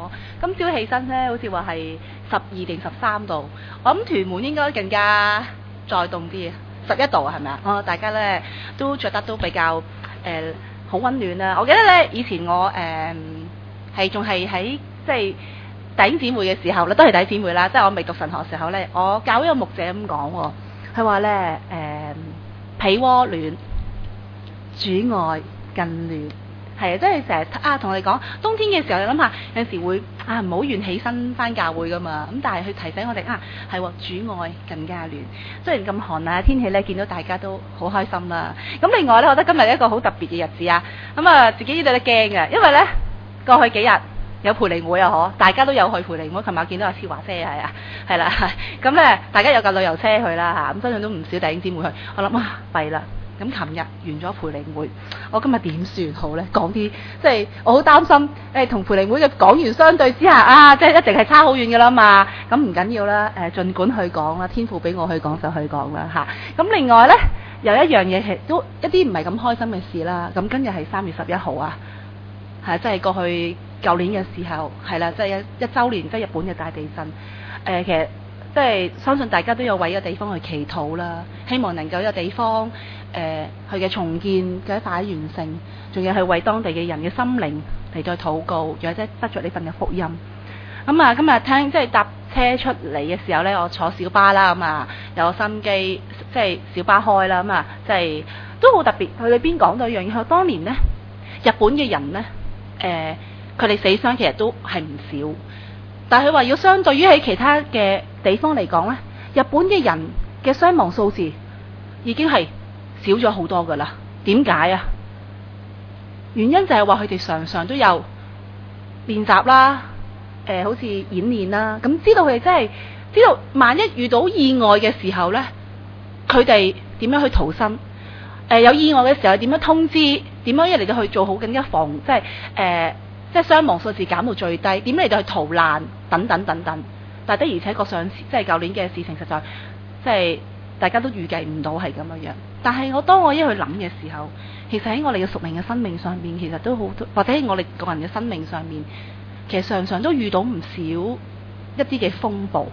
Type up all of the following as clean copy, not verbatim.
今朝起身咧，好似話係12定13度，我諗屯門應該更加再凍啲，11度係咪啊？大家咧都着得都比較好溫暖啦。我記得咧以前我係仲係喺即係弟兄姊妹嘅時候咧，都係弟兄姊妹啦，即係我未讀神學時候咧，我教會個牧者咁講喎，佢話咧被窩暖，主愛更暖。係啊，即係成日同我哋講，冬天嘅時候你諗下，有陣時會唔好願起身翻教會噶嘛。咁但係佢提醒我哋係主愛更加暖。雖然咁寒啊天氣咧，見到大家都好開心啦。咁另外咧，我覺得今日一個好特別嘅日子啊。咁自己呢度都驚嘅，因為咧過去幾日有培靈會啊，大家都有去培靈會。琴日我見到阿超華姐係啦，咁咧大家有架旅遊車去啦嚇，咁相信都唔少弟兄姊妹去。我諗弊啦。咁琴日完咗培靈會，我今日點算好呢？講啲即係我好擔心，同培靈會嘅講員相對之下即係一定係差好遠㗎啦嘛。咁唔緊要啦，儘管去講啦，天父俾我去講就去講啦嚇。咁另外呢，有一樣嘢係都一啲唔係咁開心嘅事啦。咁今日係3月11號啊，係即係過去舊年嘅時候係啦，即係一週年，即係日本嘅大地震。其實即係相信大家都有為一個地方去祈禱啦，希望能夠一個地方佢嘅重建嘅快完成，仲要係為當地嘅人嘅心靈嚟再禱告，或者得着呢份嘅福音。咁今日聽即係搭車出嚟嘅時候呢，我坐小巴啦，有心機即係小巴開啦，即係都好特別。佢裏邊講到一樣嘢，佢當年呢，日本嘅人呢，佢哋死傷其實都係唔少，但係佢話要相對於喺其他嘅地方嚟講呢，日本嘅人嘅傷亡數字已經係少咗好多㗎啦。點解啊？原因就係話佢哋常常都有練習啦，好似演練啦，咁知道佢哋真係知道萬一遇到意外嘅時候呢，佢哋點樣去逃生？有意外嘅時候點樣通知？點樣一嚟到去做好緊一防，即係傷亡數字減到最低？點嚟到去逃難？等等等等。但係的而且確上次即係舊年嘅事情，實在即係大家都預計唔到係咁樣。但係當我一去諗嘅時候，其實喺我哋嘅屬靈嘅生命上面，其實都好多，或者喺我哋個人嘅生命上面，其實常常都遇到唔少一啲嘅風暴。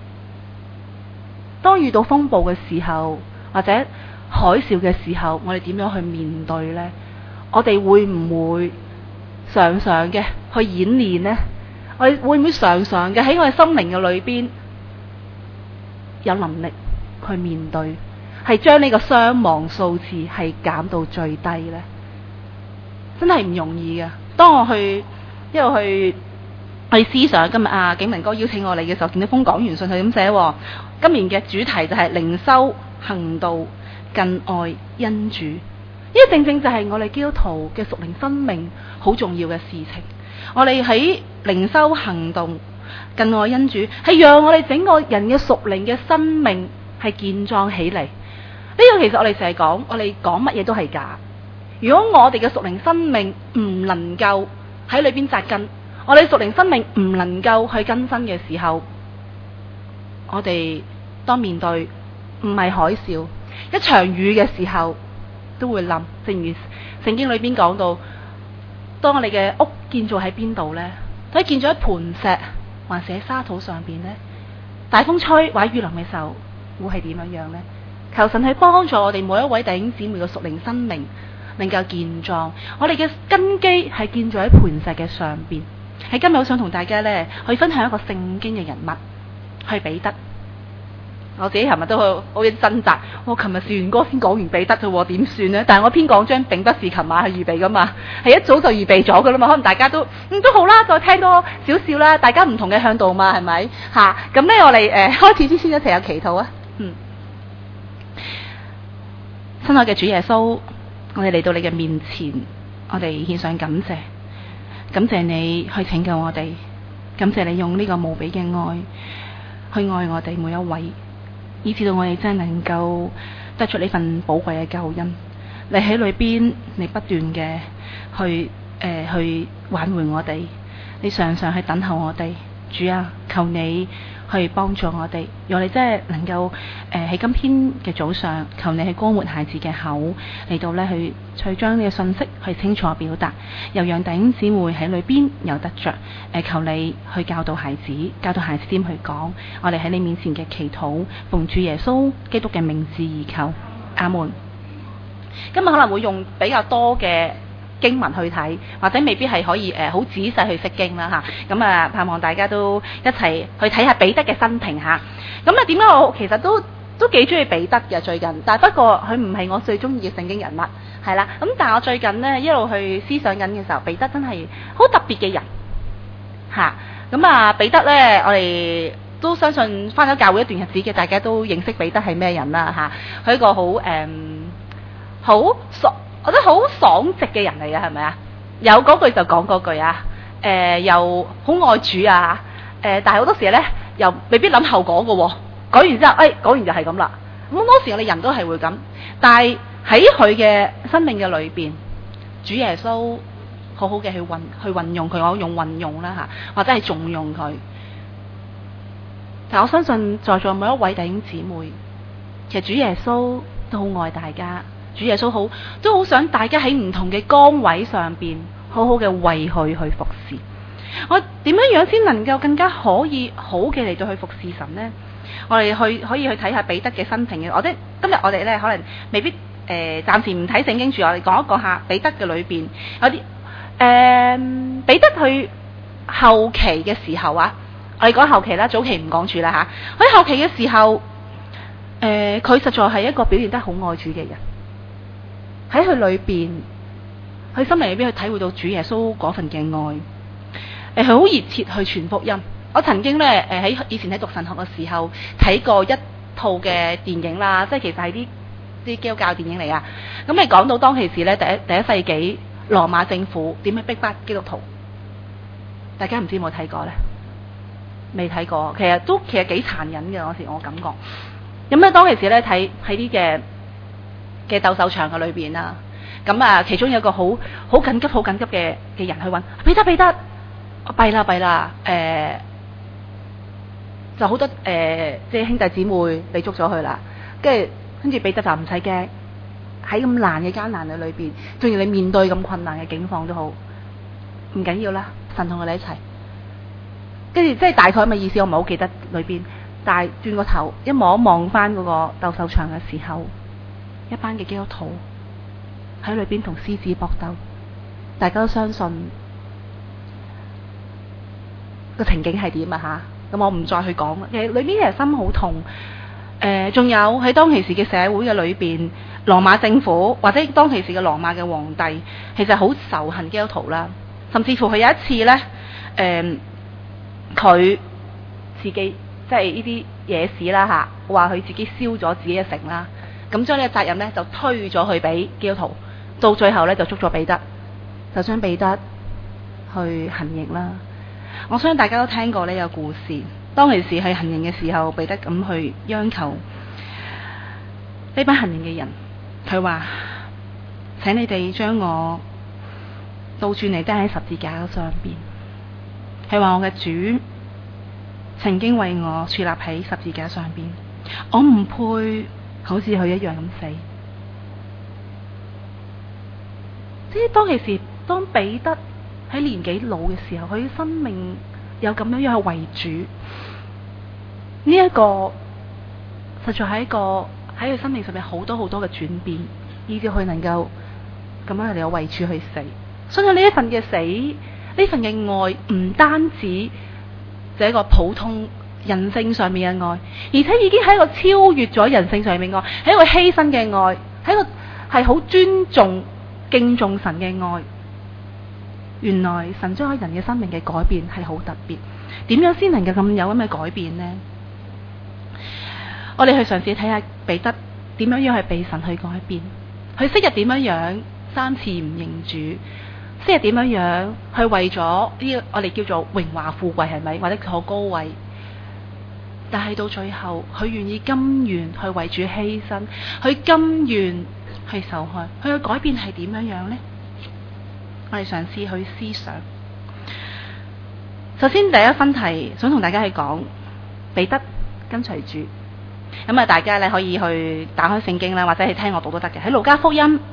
當遇到風暴嘅時候，或者海嘯嘅時候，我哋點樣去面對呢？我哋會唔會常常嘅去演練呢？我哋會唔會常常嘅喺我哋心靈嘅裏邊有能力去面對，係將呢個傷亡數字係減到最低呢？真係唔容易㗎。當我一路去思想，今日景文哥邀請我嚟嘅時候，見到封講員信佢咁寫，今年嘅主題就係靈修行道更愛恩主。呢個正正就係我哋基督徒嘅屬靈生命好重要嘅事情。我哋喺靈修行動更愛恩主，係讓我哋整個人嘅屬靈嘅生命係健壯起嚟。呢個其實我哋成日講，我哋講乜嘢都係假。如果我哋嘅屬靈生命唔能夠喺裏邊扎根，我哋屬靈生命唔能夠去更新嘅時候，我哋當面對唔係海嘯，一場雨嘅時候都會冧。正如聖經裏邊講到，當我哋嘅屋建造喺邊度呢？睇建造喺磐石，還是喺沙土上邊呢？大風吹或者雨淋嘅時候，會係點樣樣呢？求神去幫助我哋每一位弟兄姊妹嘅屬靈生命能夠健壯。我哋嘅根基係建造喺磐石嘅上邊。喺今日我想同大家呢去分享一個聖經嘅人物，係彼得。我自己琴日都好掙扎，我琴日試完歌先講完彼得啫，點算呢？但係我篇講章並不是琴晚去預備噶嘛，係一早就預備咗噶啦嘛。可能大家都都好啦，再聽多少少啦，大家唔同嘅向度嘛，係咪吓？咁呢，我哋開始之前一齊有祈禱啊。親愛嘅主耶穌，我哋嚟到你嘅面前，我哋獻上感謝，感謝你去拯救我哋，感謝你用呢個無比嘅愛去愛我哋每一位，以至到我哋真係能夠得出呢份寶貴嘅救恩。你喺裏邊，你不斷嘅去挽回我哋，你常常去等候我哋。主啊，求你去幫助我哋，讓我哋真係能夠喺今天嘅早上，求你去光活孩子嘅口嚟到呢去將呢個信息去清楚表達，又讓弟兄姊妹喺裏邊有得着。求你去教導孩子，教導孩子點去講。我哋喺你面前嘅祈禱，奉主耶穌基督嘅名字而求，阿門。今日可能會用比較多嘅經文去睇，或者未必係可以好仔細去釋經啦嚇。咁盼望大家都一齊去睇下彼得嘅生平嚇。咁點解我其實都幾中意彼得嘅最近，但係不過佢唔係我最中意嘅聖經人物，係啦。咁但係我最近呢，一路去思想緊嘅時候，彼得真係好特別嘅人嚇。咁彼得呢，我哋都相信返咗教會一段日子嘅，大家都認識彼得係咩人啦嚇。佢一個我覺得好爽直嘅人嚟嘅，係咪啊？有嗰句就講嗰句啊，又好愛主啊，但係好多時咧又未必諗後果嘅喎。講完之後，講完就係咁啦。咁多時我哋人都係會咁，但係喺佢嘅生命嘅裏邊，主耶穌好好嘅去運用佢，我用運用啦嚇，或者係重用佢。但我相信在座每一位弟兄姊妹，其實主耶穌都好愛大家。主耶穌都好想大家喺唔同嘅崗位上邊好好嘅為佢去服侍。我點樣先能夠更加可以好嘅嚟到去服侍神呢？我哋可以去睇下彼得嘅生平嘅。今日我哋咧可能未必暫時唔睇聖經住，我哋講一講下彼得嘅裏邊有啲彼得佢後期嘅時候啊，我哋講後期啦，早期唔講住啦嚇。喺後期嘅時候，佢實在係一個表現得好愛主嘅人。喺佢裏邊，佢心靈裏邊去體會到主耶穌嗰份嘅愛，佢好熱切去傳福音。我曾經咧，喺以前喺讀神學嘅時候睇過一套嘅電影啦，即係其實係啲基督教電影嚟啊。咁你講到當其時咧，第一世紀羅馬政府點樣逼迫基督徒，大家唔知有冇睇過咧？未睇過，其實幾殘忍嘅嗰時我感覺。咁咧當其時咧睇啲嘅鬥獸場嘅裏邊啦，咁其中有一個好緊急嘅人去揾彼得，弊啦，就好多即係兄弟姊妹被捉咗去啦，跟住彼得就唔使驚，喺咁艱難嘅裏邊，仲要你面對咁困難嘅境況都好，唔緊要啦，神同我哋一齊。跟住即係大概咁嘅意思，我唔係好記得裏邊，但係轉個頭一望翻嗰個鬥獸場嘅時候。一班嘅基督徒喺裏邊同獅子搏鬥，大家都相信個情景係點啊嚇？咁我唔再去講啦。其實裏邊其實心好痛。仲有喺當其時嘅社會嘅裏邊，羅馬政府或者當其時嘅羅馬嘅皇帝，其實好仇恨基督徒啦。甚至乎佢有一次呢，佢自己即係呢啲野史啦嚇，話佢自己燒咗自己嘅城啦。咁將呢個責任呢，就推咗去俾基督徒，到最後呢，就捉咗彼得，就將彼得去行刑啦。我相信大家都聽過呢個故事，當其時去行刑嘅時候，彼得咁去央求呢班行刑嘅人，佢話：請你哋將我倒轉嚟釘喺十字架上邊。佢話我嘅主曾經為我矗立喺十字架上邊，我唔配。好似佢一樣咁死，即係當其時，當彼得喺年紀老嘅時候，佢生命有咁樣樣去為主，呢一個實在係一個喺佢生命上面好多嘅轉變，以至佢能夠咁樣嚟有為主去死。所以呢一份嘅死，呢份嘅愛，唔單止就係一個普通人性上面嘅愛，而且已經係一個超越咗人性上面嘅愛，係一個犧牲嘅愛，係一個係好尊重敬重神嘅愛。原來神將喺人嘅生命嘅改變係好特別，點樣先能夠咁有咁嘅改變呢？我哋去嘗試睇下彼得點樣去被神去改變，佢昔日點樣3次唔認主，昔日點樣去為咗呢個我哋叫做榮華富貴係咪，或者坐高位？但係到最後，佢願意甘願去為主犧牲，佢甘願去受害，佢嘅改變係點樣呢？我哋嘗試去思想。首先第一分題想同大家去講， 彼得跟隨主。咁啊，大家咧可以去打開聖經啦，或者係聽我讀都得嘅。喺路加福音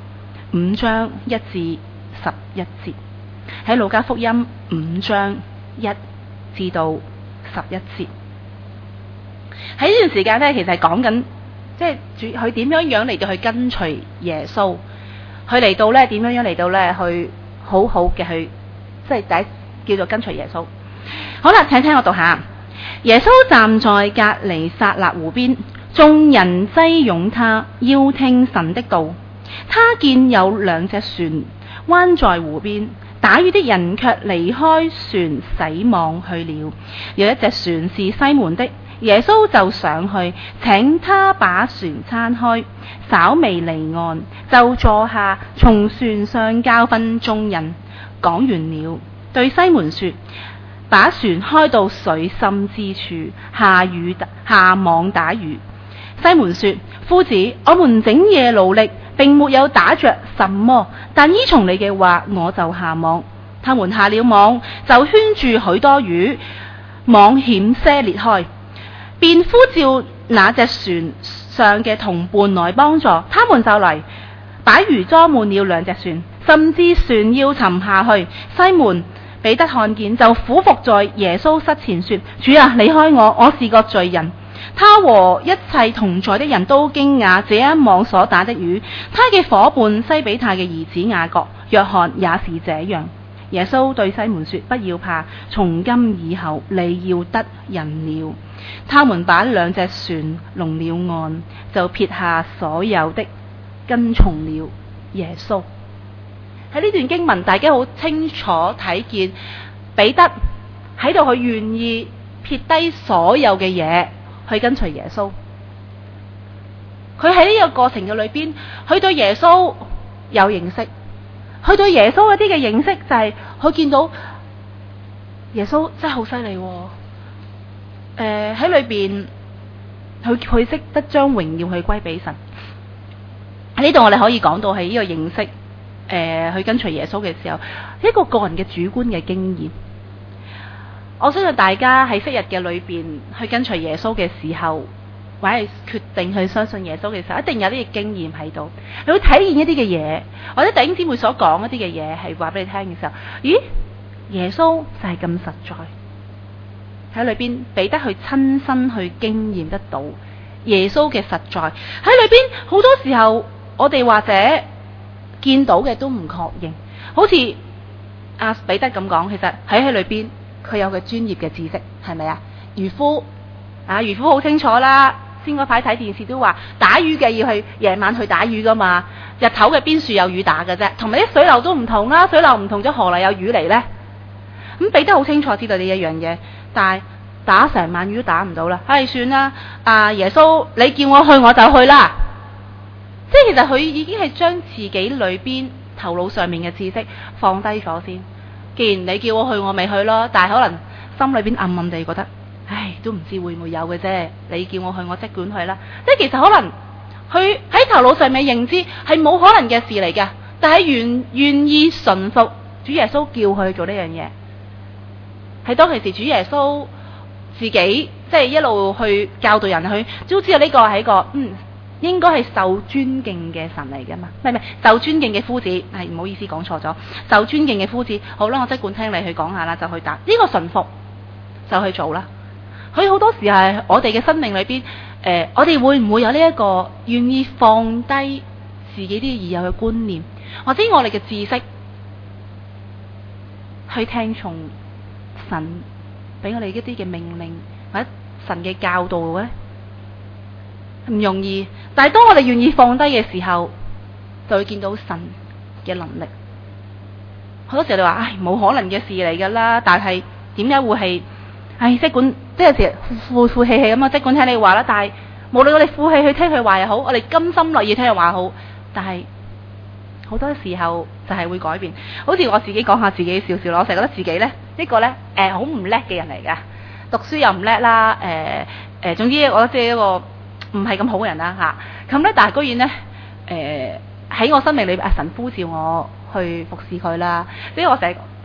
5章1至11節，喺路加福音5章1至到11節。喺呢段時間咧，其實係講緊即係主佢點樣嚟到去跟隨耶穌，佢嚟到咧點樣嚟到咧去好好嘅去即係第一叫做跟隨耶穌。好啦，請聽我讀下。耶穌站在革尼撒勒湖邊，眾人擠擁他，要聽神的道。他見有2隻船灣在湖邊，打魚的人卻離開船洗網去了。有一隻船是西門的，耶穌就上去，請他把船撐開，稍微離岸，就坐下，從船上教訓眾人。講完了，對西門說：把船開到水深之處，下網打魚。西門說：夫子，我們整夜勞力，並沒有打着什麼，但依從你嘅話，我就下網。他們下了網，就圈住許多魚，網險些裂開，便呼召那隻船上嘅同伴來幫助。他們就嚟，把魚裝滿了2隻船，甚至船要沉下去。西門彼得看見，就俯伏在耶穌膝前說：主啊，離開我，我是個罪人。他和一切同在的人都驚訝這一網所打的魚。他嘅夥伴西比泰嘅兒子雅各、約翰也是這樣。耶穌對西門說：不要怕，從今以後你要得人了。他們把2隻船攏了岸，就撇下所有的，跟從了耶穌。喺呢段經文，大家好清楚睇見彼得喺度，佢願意撇低所有嘅嘢去跟隨耶穌。佢喺呢個過程嘅裏邊，佢對耶穌有認識，佢對耶穌一啲嘅認識就係佢見到耶穌真係好犀利。喺裏邊，佢識得將榮耀去歸俾神。喺呢度我哋可以講到係呢個認識。去跟隨耶穌嘅時候，一個個人嘅主觀嘅經驗。我相信大家喺昔日嘅裏邊去跟隨耶穌嘅時候，或者係決定去相信耶穌嘅時候，一定有呢個經驗喺度。你會體驗一啲嘅嘢，或者弟兄姊妹所講一啲嘅嘢係話俾你聽嘅時候，咦？耶穌就係咁實在喺裏邊，俾得去親身去經驗得到耶穌嘅實在喺裏邊。好多時候我哋或者見到嘅都唔確認，好似阿彼得咁講，其實喺裏邊佢有佢專業嘅知識，係咪啊？漁夫好清楚啦，先嗰排睇電視都話打魚嘅要去夜晚去打魚噶嘛，日頭嘅邊處有魚打嘅啫，同埋啲水流都唔同啦，水流唔同咗何嚟有魚嚟呢？咁彼得好清楚知道呢一樣嘢，但係打成晚魚都打唔到啦，算啦，耶穌你叫我去我就去啦。即係其實佢已經係將自己裏邊頭腦上面嘅知識放低咗先。既然你叫我去，我咪去咯。但係可能心裏邊暗暗地覺得，都唔知會唔會有嘅啫。你叫我去，我即管去啦。即係其實可能佢喺頭腦上面認知係冇可能嘅事嚟㗎，但係願意順服主耶穌叫佢去做呢樣嘢。係當其時主耶穌自己即係一路去教導人去，都知道呢個係一個應該係受尊敬嘅神嚟㗎嘛？唔係受尊敬嘅夫子，係唔好意思講錯咗，受尊敬嘅夫子。好啦，我即管聽你去講下啦，就去答呢個順服，就去做啦。佢好多時係我哋嘅生命裏邊，我哋會唔會有呢一個願意放低自己啲已有嘅觀念，或者我哋嘅知識，去聽從神俾我哋一啲嘅命令或者神嘅教導咧？唔容易，但係當我哋願意放低嘅時候，就會見到神嘅能力。好多時候你話冇可能嘅事嚟㗎啦，但係點解會係即管即係有時負氣氣咁啊？即管聽你話啦，但係無論我哋負氣去聽佢話又好，我哋甘心樂意聽佢話好，但係好多時候就係會改變。好似我自己講下自己少少咯，我成日覺得自己呢一個呢好唔叻嘅人嚟㗎，讀書又唔叻啦，總之我即係一個唔係咁好嘅人啦嚇，咁咧但係居然咧喺我生命裏邊，神呼召我去服侍佢啦。所以我成日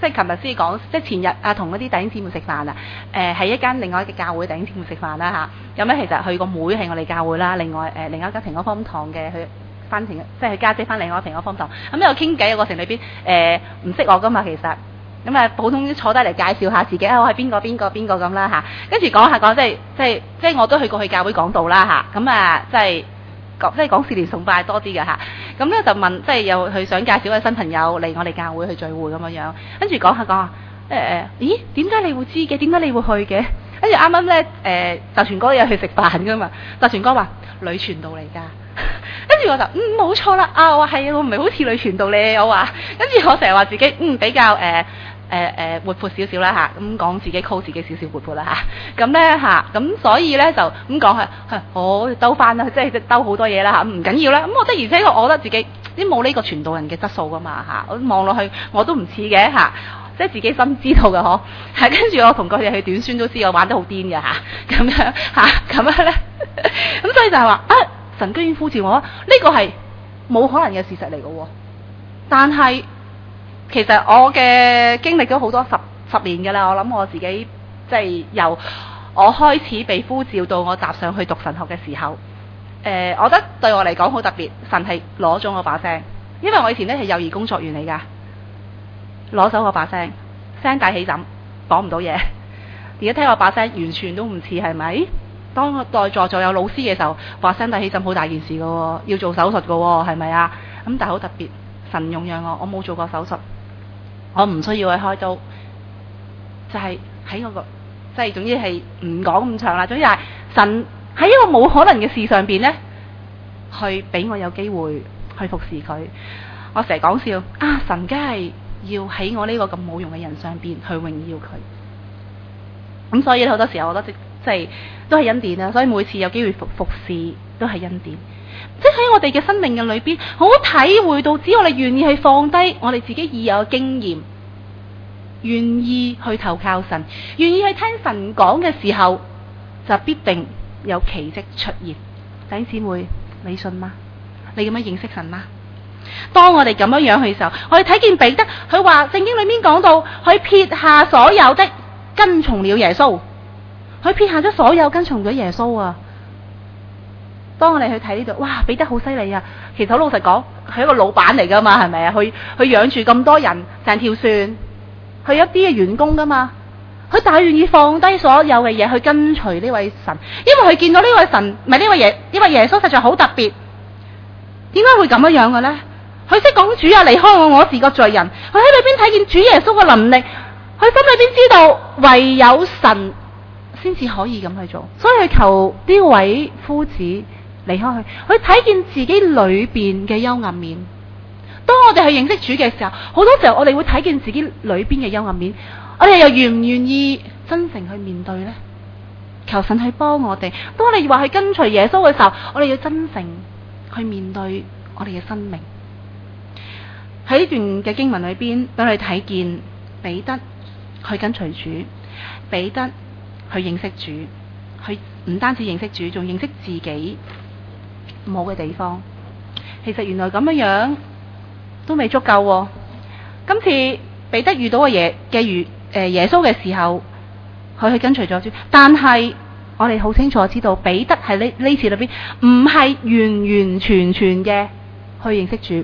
即係琴日先講，即係前日啊，同嗰啲弟兄姊妹食飯啊，喺一間另外一個教會弟兄姊妹食飯啦嚇。咁咧其實佢個妹係我哋教會啦，另外另外一間平安福音堂嘅佢翻平，即係佢家姐翻另外一個平安福音堂。咁喺度傾偈嘅過程裏邊，唔識我噶嘛其實。咁普通坐低嚟介紹下自己，我係邊個咁啦嚇。跟住講下講，即係我都去過去教會講道啦嚇。咁即係講試年崇拜多啲嘅嚇。咁咧就問，即係又佢想介紹位新朋友嚟我哋教會去聚會咁樣。跟住講下咦點解你會知嘅？點解你會去嘅？跟住啱啱咧就全哥有去食飯噶嘛。就全哥話女傳道嚟㗎。跟住我就冇錯啦。我話係我唔係好似女傳道咧。我話跟住我成日話自己比較活潑少少啦嚇，咁講自己 call 自己少少活潑啦嚇，咁咧嚇，咁所以咧就咁講我兜翻啦，即係兜好多嘢啦嚇，唔緊要啦，咁我的而且確我覺得自己啲冇呢個傳道人嘅質素噶嘛嚇，我望落去我都唔似嘅嚇，即係自己心知道嘅嗬，係跟住我同佢哋去短宣都知我玩得好癲嘅嚇，咁樣嚇，咁樣咧，咁所以就係話神居然呼召我，呢個係冇可能嘅事實嚟嘅喎，但係。其實我嘅經歷咗好多十年㗎啦，我諗我自己即係由我開始被呼召到我踏上去讀神學嘅時候，我覺得對我嚟講好特別，神係攞咗我把聲，因為我以前咧係幼兒工作員嚟㗎，攞走我把聲，聲帶起枕，講唔到嘢。而家聽我把聲完全都唔似係咪？當我在座有老師嘅時候，話聲帶起枕好大件事㗎喎，要做手術㗎喎，係咪啊？咁但係好特別，神容讓我冇做過手術。我唔需要去開刀，就係喺我個，即係總之係唔講咁長啦。總之係神喺一個冇可能嘅事上邊咧，去俾我有機會去服侍佢。我成日講笑神梗係要喺我呢個咁冇用嘅人上邊去榮耀佢。咁所以好多時候我覺得即係都係恩典啦。所以每次有機會服侍都係恩典。即係喺我哋嘅生命嘅裏邊，好體會到，只要我哋願意去放低我哋自己已有嘅經驗，願意去投靠神，願意去聽神講嘅時候，就必定有奇蹟出現。弟兄姊妹，你信嗎？你咁樣認識神嗎？當我哋咁樣去嘅時候，我哋睇見彼得，佢話聖經裏面講到，佢撇下所有的，跟從了耶穌。佢撇下咗所有，跟從咗耶穌啊！當我哋去睇呢度，哇！彼得好犀利啊！其實好老實講，佢係一個老闆嚟噶嘛，係咪啊？佢養住咁多人，成條船，佢有一啲嘅員工噶嘛。佢但係願意放低所有嘅嘢去跟隨呢位神，因為佢見到呢位神，唔係呢位耶穌實在好特別。點解會咁樣嘅咧？佢識講主啊，離開我，我是個罪人。佢喺裏邊睇見主耶穌嘅能力，佢心裏邊知道唯有神先至可以咁去做，所以佢求呢位夫子離開佢，佢睇見自己裏邊嘅幽暗面。當我哋去認識主嘅時候，好多時候我哋會睇見自己裏邊嘅幽暗面，我哋又願唔願意真誠去面對呢？求神去幫我哋。當我哋話去跟隨耶穌嘅時候，我哋要真誠去面對我哋嘅生命。喺呢段嘅經文裏邊，俾我哋睇見彼得去跟隨主，彼得去認識主，去唔單止認識主，仲認識自己冇嘅地方。其實原來咁樣都未足夠喎。今次彼得遇到嘅耶穌嘅時候，佢去跟隨咗主，但係我哋好清楚知道，彼得喺呢次裏邊唔係完完全全嘅去認識主，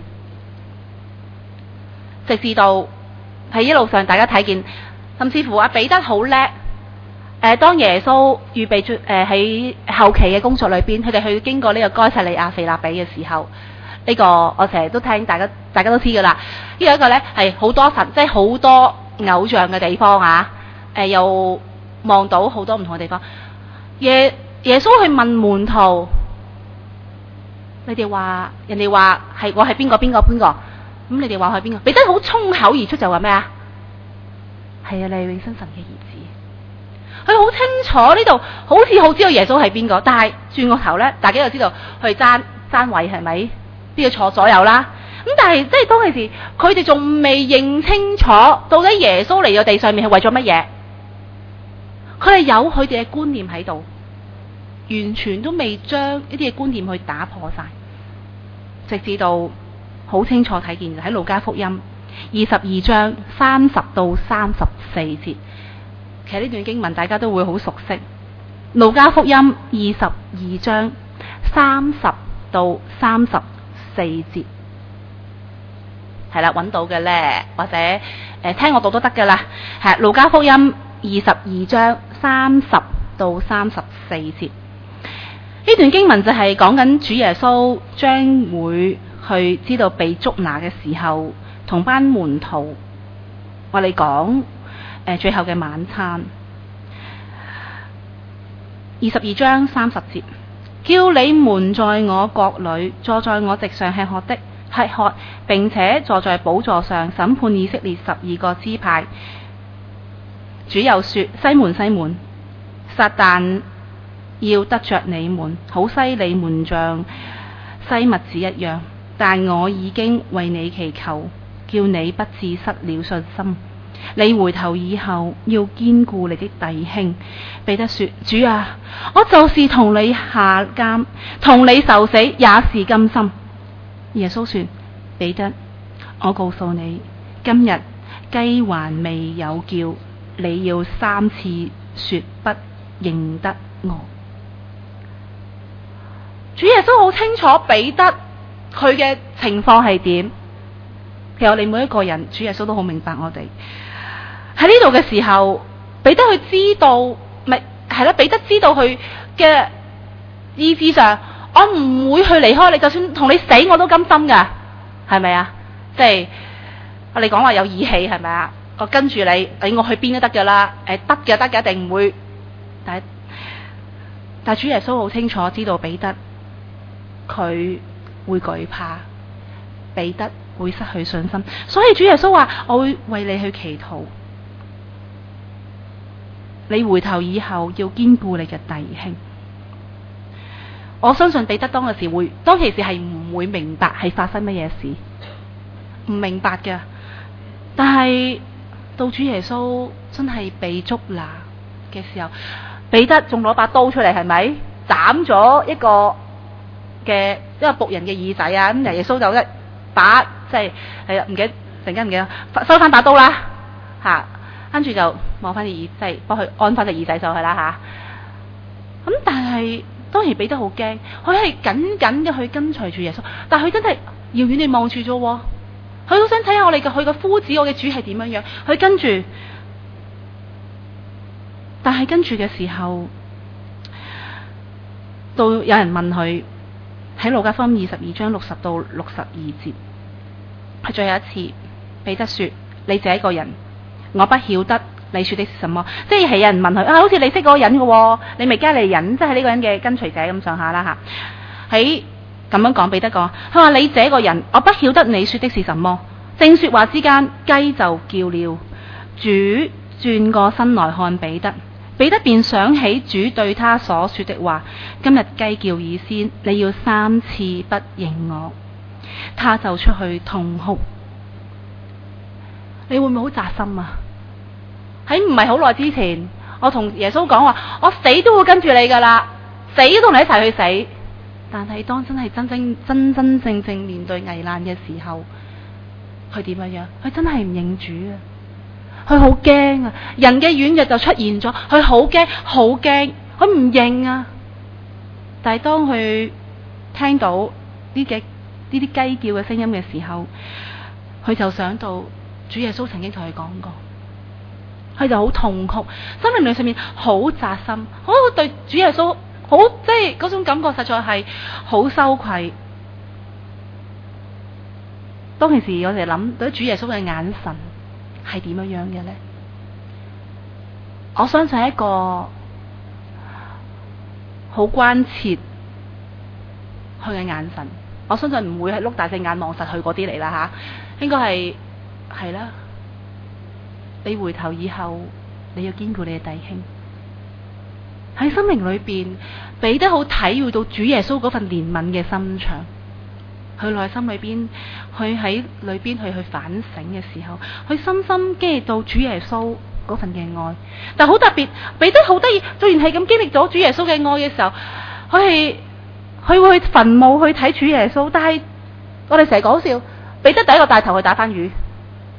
直至到喺一路上大家睇見，甚至乎彼得好叻。當耶穌預備喺後期嘅工作裏邊，佢哋去經過呢個該撒利亞腓立比嘅時候，呢個我成日都聽大家都知噶啦。呢個一個咧係好多神，即係好多偶像嘅地方啊。又望到好多唔同嘅地方。耶穌去問門徒，你哋話人哋話係我係邊個？咁你哋話係邊個？彼得好衝口而出就話咩啊？係啊，你係永生神嘅兒子。佢好清楚呢度，好似好知道耶穌係邊個，但係轉個頭咧，大家就知道去爭位係咪？邊個坐左右啦？咁但係即係當其時，佢哋仲未認清楚到底耶穌嚟到地上面係為咗乜嘢？佢哋有佢哋嘅觀念喺度，完全都未將呢啲嘅觀念去打破晒，直至到好清楚睇見喺路加福音 22章30到34節。其實呢段經文大家都會好熟悉。路加福音22章30到34節，係啦，揾到嘅呢，或者聽我讀都得㗎啦。係路加福音22章30到34節。呢段經文就係講緊主耶穌將會去知道被捉拿嘅時候，同班門徒我哋講最後嘅晚餐。22章30節，叫你們在我國裏坐在我席上吃喝，並且坐在寶座上審判以色列12個支派。主又說：西門西門，撒旦要得着你們，好篩你們像篩麥子一樣，但我已經為你祈求，叫你不致失了信心。你回頭以後要堅固你的弟兄。彼得說：主啊，我就是同你下監，同你受死也是甘心。耶穌說：彼得，我告訴你，今日雞還未有叫，你要3次說不認得我。主耶穌好清楚彼得佢嘅情況係點。其實我哋每一個人，主耶穌都好明白我哋喺呢度嘅時候，彼得佢知道，咪係啦，彼得知道佢嘅意志上，我唔會去離開你，就算同你死我都甘心噶，係咪啊？即係我哋講話有義氣，係咪啊？我跟住你，我去邊都得噶啦，得嘅，一定唔會。但係主耶穌好清楚知道彼得佢會懼怕，彼得會失去信心，所以主耶穌話：我會為你去祈禱。你回頭以後要堅固你嘅弟兄。我相信彼得當其時係唔會明白係發生乜嘢事，唔明白嘅。但係到主耶穌真係被捉拿嘅時候，彼得仲攞把刀出嚟，係咪斬咗一個僕人嘅耳仔啊？咁耶穌就一把即係唔記得，陣間唔記得收翻把刀啦吓。跟住就望翻隻耳，即係幫佢安翻隻耳仔上去啦吓。咁但係當然彼得好驚，佢係緊緊嘅去跟隨住耶穌，但係佢真係遙遠地望住咗，佢好想睇下佢嘅夫子，我嘅主係點樣樣，佢跟住。但係跟住嘅時候，到有人問佢喺路加福音22章60到62節，係最後一次，彼得說：你這一個人，我不曉得你說的是什麼。即係有人問佢好似你識嗰個人嘅，你咪加利人，即係呢個人嘅跟隨者咁上下啦吓。喺咁樣講，彼得講，佢話：你這個人，我不曉得你說的是什麼。正說話之間，雞就叫了。主轉過身來看彼得，彼得便想起主對他所說的話：今日雞叫以先，你要3次不認我。他就出去痛哭。你會唔會好扎心啊？喺唔係好耐之前，我同耶穌講話，我死都會跟住你噶啦，死都同你一齊去死。但係當真真正面對危難嘅時候，佢點樣？佢真係唔認主啊！佢好驚啊！人嘅軟弱就出現咗，佢好驚，佢唔認啊！但係當佢聽到呢啲雞叫嘅聲音嘅時候，佢就想到主耶穌曾經同佢講過，佢就好痛哭，心靈上面好扎心，好對主耶穌好，即係嗰種感覺實在係好羞愧。當其時我哋諗到主耶穌嘅眼神係點樣樣嘅呢？我相信一個好關切佢嘅眼神，我相信唔會係碌大隻眼望實佢嗰啲嚟啦吓，應該係啦。你回頭以後，你要堅固你嘅弟兄。喺生命裏邊，彼得好體會到主耶穌嗰份憐憫嘅心腸。佢內心裏邊，佢喺裏邊去反省嘅時候，佢深深經歷到主耶穌嗰份嘅愛。但好特別，彼得好得意，雖然係咁經歷咗主耶穌嘅愛嘅時候，佢會去墳墓去睇主耶穌。但係我哋成日講笑，彼得第一個帶頭去打番魚，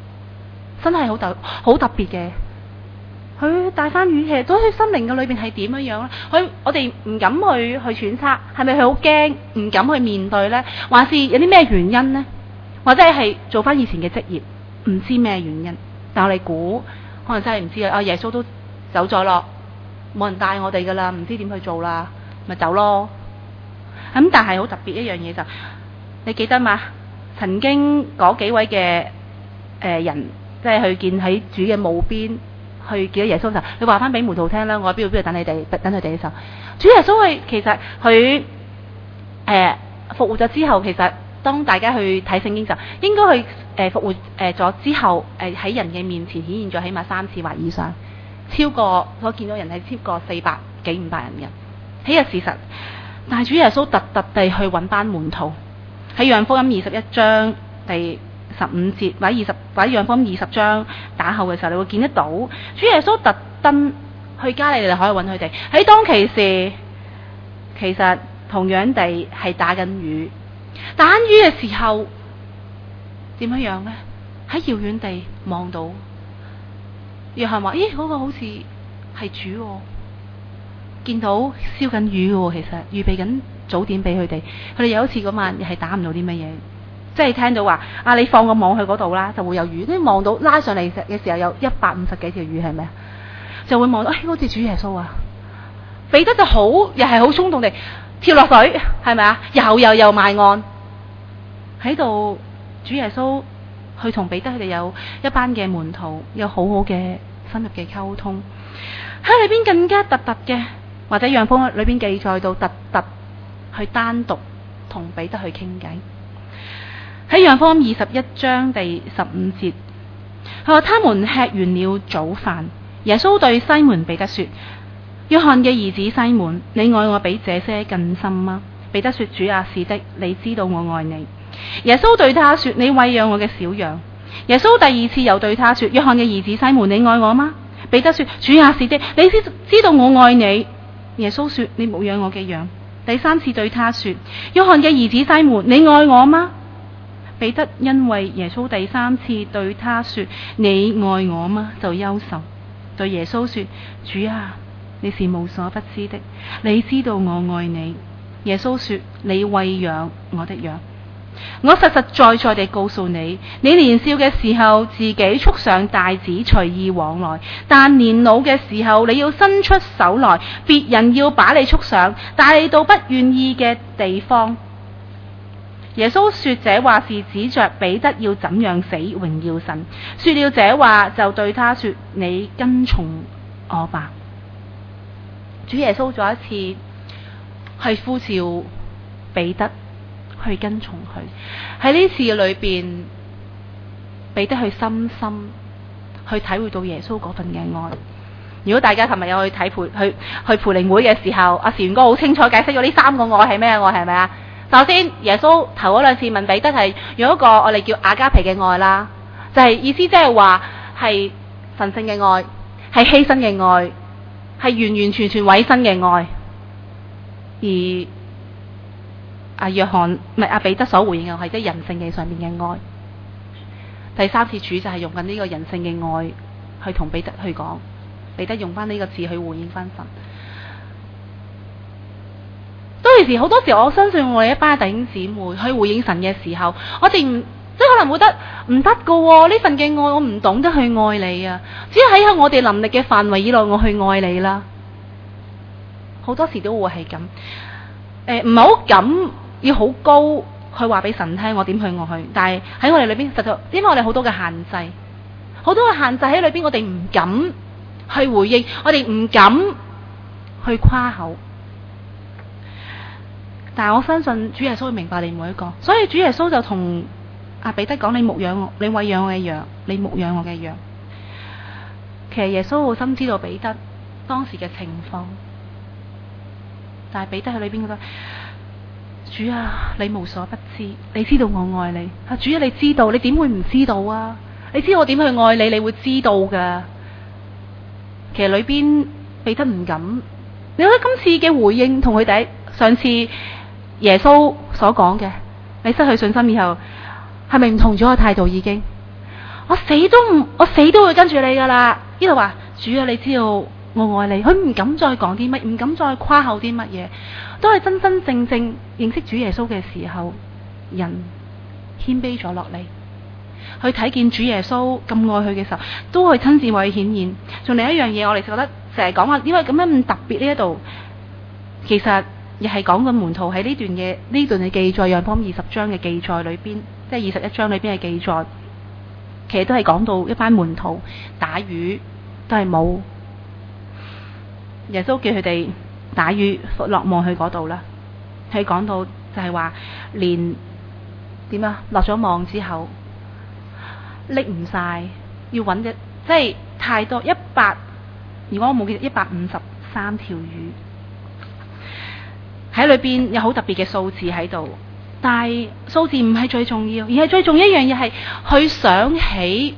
真係好特別嘅。佢帶翻魚，其實都喺心靈嘅裏邊係點樣樣咧？我哋唔敢去揣測，係咪佢好驚，唔敢去面對呢？還是有啲咩原因呢？或者係做翻以前嘅職業，唔知咩原因？但我哋估，可能真係唔知啊！耶穌都走咗咯，冇人帶我哋噶啦，唔知點去做啦，咪走咯。咁但係好特別一樣嘢就，你記得嘛？曾經嗰幾位嘅人，即係去見喺主嘅墓邊。去見到耶穌就，你話翻俾門徒聽啦，我喺邊度等你哋，等佢哋嘅時候，主耶穌其實佢復活咗之後，其實當大家去睇聖經就應該去復活咗之後喺人嘅面前顯現咗起碼3次或以上，超過所見到人係超過400幾500人嘅，呢個事實。但係主耶穌特地去揾班門徒，喺約翰福音21章第15節或者約翰福音20章打後嘅時候，你會見得到主耶穌特登去加利利海揾佢哋。喺當其時，其實同樣地係打緊魚嘅時候，點樣樣呢？喺遙遠地望到約翰話：咦，嗰個好似係主喎，見到燒緊魚喎，其實預備緊早點俾佢哋。佢哋有一次嗰晚係打唔到啲乜嘢。即係聽到話你放個網去嗰度啦，就會有魚。跟住望到拉上嚟嘅時候有150幾條魚，係咪啊？就會望到好似主耶穌啊！彼得就又係好衝動地跳落水，係咪啊？又埋岸喺度。主耶穌去同彼得佢哋有一班嘅門徒有好好嘅深入嘅溝通。喺裏邊更加特嘅，或者約翰福音裏邊記載到特去單獨同彼得去傾偈。喺約翰福音21章第15節，佢話：他們吃完了早飯，耶穌對西門彼得說：約翰嘅兒子西門，你愛我比這些更深嗎？彼得說：主啊，是的，你知道我愛你。耶穌對他說：你餵養我嘅小羊。耶穌第二次又對他說：約翰嘅兒子西門，你愛我嗎？彼得說：主啊，是的，你知道我愛你。耶穌說：你牧養我嘅羊。第三次對他說：約翰嘅兒子西門，你愛我嗎？彼得因為耶穌第三次對他說：你愛我嗎？就憂愁，對耶穌說：主啊，你是無所不知的，你知道我愛你。耶穌說：你餵養我的羊。我實實在在地告訴你，你年少嘅時候自己束上帶子隨意往來，但年老嘅時候你要伸出手來，別人要把你束上，帶你到不願意嘅地方。耶穌說這話是指着彼得要怎樣死榮耀神。說了這話就對他說：你跟從我吧。主耶穌再一次去呼召彼得去跟從佢。喺呢次裏邊，彼得去深深去體會到耶穌嗰份嘅愛。如果大家琴日有去睇去培靈會嘅時候，阿時元哥好清楚解釋咗呢3個愛係咩愛，係咪啊？首先，耶穌頭嗰2次問彼得係用一個我哋叫亞加皮嘅愛啦，就係意思即係話係神聖嘅愛，係犧牲嘅愛，係完完全全委身嘅愛。而阿彼得所回應嘅係即係人性嘅上面嘅愛。第3次主就係用緊呢個人性嘅愛去同彼得去講，彼得用翻呢個字去回應翻神。當時好多時，我相信我哋一班弟兄姊妹去回應神嘅時候，我哋即係可能會唔得噶，呢份嘅愛我唔懂得去愛你啊，只係喺我哋能力嘅範圍以內，我去愛你啦。好多時都會係咁，唔係好敢要好高去話俾神聽我點去愛佢，但係喺我哋裏邊實在，因為我哋好多嘅限制，好多嘅限制喺裏邊，我哋唔敢去回應，我哋唔敢去誇口。但係我相信主耶穌會明白你每一個，所以主耶穌就同阿彼得講：你牧養我，你餵養我嘅羊，你牧養我嘅羊。其實耶穌好深知道彼得當時嘅情況，但係彼得喺裏邊覺得：主啊，你無所不知，你知道我愛你。主啊，你知道，你點會唔知道啊？你知道我點去愛你，你會知道噶。其實裏邊彼得唔敢。你覺得今次嘅回應同佢哋上次耶穌所講嘅，你失去信心以後，係咪唔同咗個態度已經？ 我死都會跟住你噶啦。呢度話主啊，你知道我愛你，佢唔敢再講啲乜，唔敢再誇口啲乜嘢。當係真真正正認識主耶穌嘅時候，人謙卑咗落嚟，去睇見主耶穌咁愛佢嘅時候，都去親自為佢顯現。仲另一樣嘢，我哋覺得成日講話，因為咁樣咁特別呢一度，其實亦係講緊門徒喺呢段嘅記載，約翰20章嘅記載裏邊，即係21章裏邊嘅記載，其實都係講到一班門徒打魚都係冇，耶穌叫佢哋打魚落網去嗰度啦。佢講到就係話，連點啊落咗網之後拎唔晒，要揾即係太多如果我冇記錯153條魚喺裏邊，有好特別嘅數字喺度。但係數字唔係最重要，而係最重要一樣嘢係佢想起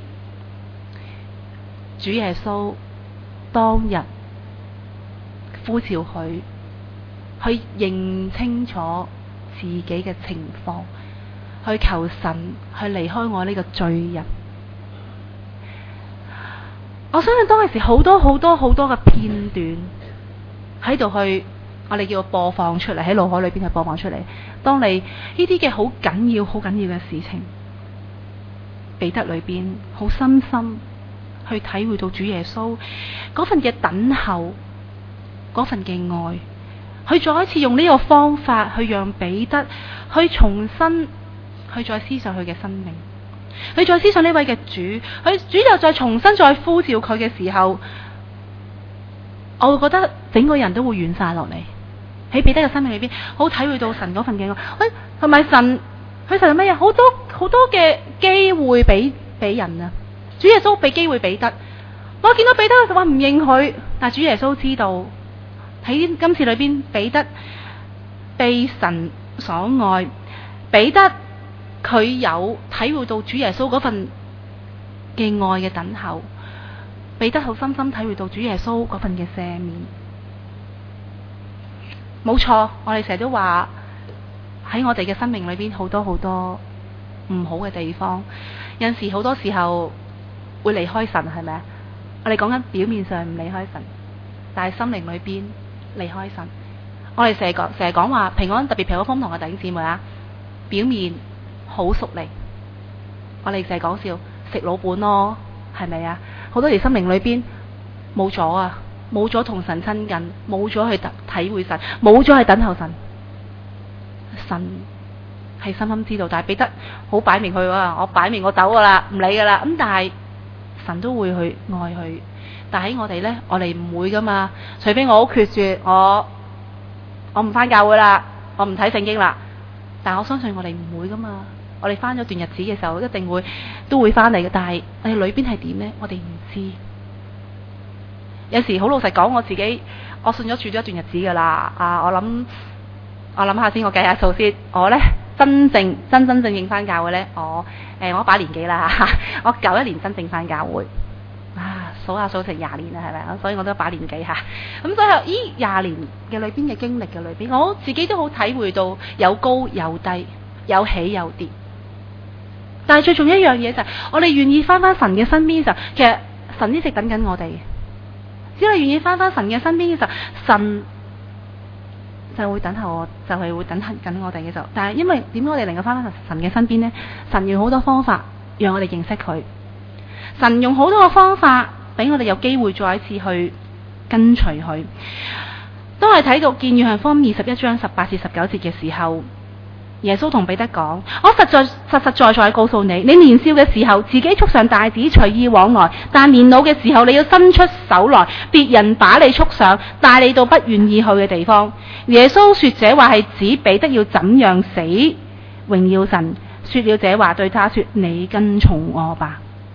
主耶穌當日呼召佢去認清楚自己嘅情況，去求神去離開我呢個罪人。我相信當時好多嘅片段喺度去，我哋叫播放出嚟，喺腦海裏邊去播放出嚟。當你呢啲嘅好緊要嘅事情，彼得裏邊好深深去體會到主耶穌嗰份嘅等候，嗰份嘅愛，佢再一次用呢個方法去讓彼得去重新去再思想佢嘅生命，佢再思想呢位嘅主，佢主又再重新再呼召佢嘅時候，我會覺得整個人都會軟晒落嚟。喺彼得嘅生命裏邊，好體會到神嗰份嘅愛，同埋神係乜嘢？好多嘅機會俾人啊！主耶穌俾機會彼得，我見到彼得就話唔認佢，但係主耶穌知道喺今次裏邊，彼得被神所愛，彼得佢有體會到主耶穌嗰份嘅愛嘅等候，彼得好深深體會到主耶穌嗰份嘅赦免。冇錯，我哋成日都話喺我哋嘅生命裏邊好多唔好嘅地方，有陣時好多時候會離開神，係咪啊？我哋講緊表面上唔離開神，但係心靈裏邊離開神。我哋成日講話平安，特別平安風堂嘅弟兄姊妹啊，表面好屬靈，我哋成日講笑食老本咯，係咪啊？好多時心靈裏邊冇咗啊！冇咗同神親近，冇咗去體會神，冇咗去等候神。神係深深知道，但係彼得好擺明去啊！我擺明我走噶啦，唔理噶啦。咁但係神都會去愛佢。但係喺我哋呢，我哋唔會噶嘛。除非我好決絕，我唔返教會啦，我唔睇聖經啦。但我相信我哋唔會噶嘛。我哋返咗段日子嘅時候，一定都會返嚟嘅。但係我哋裏邊係點呢？我哋唔知。有時好老實講，我自己我信咗住咗一段日子噶啦。我諗下先，我計下數先。我呢，真正返教會呢，我一把年紀啦，我91年真正返教會。數下成20年啦，係咪啊？所以我都一把年紀吓。咁所以呢20年嘅裏邊嘅經歷嘅裏邊，我自己都好體會到有高有低，有起有跌。但係最重要一樣嘢就係，我哋願意翻神嘅身邊嘅時候，其實神一直等緊我哋。只要願意翻神嘅身邊嘅時候，神就會等候我，就係會等緊我哋嘅時候。但係因為點解我哋能夠翻神嘅身邊呢？神用好多方法讓我哋認識佢，神用好多嘅方法俾我哋有機會再一次去跟隨佢。當我哋睇到見約翰福音21章18至19節嘅時候，耶穌同彼得講：我實在告訴你，你年少嘅時候自己束上帶子隨意往來，但年老嘅時候你要伸出手來，別人把你束上，帶你到不願意去嘅地方。耶穌說這話係指彼得要怎樣死榮耀神。說了這話，對他說：你跟從我吧。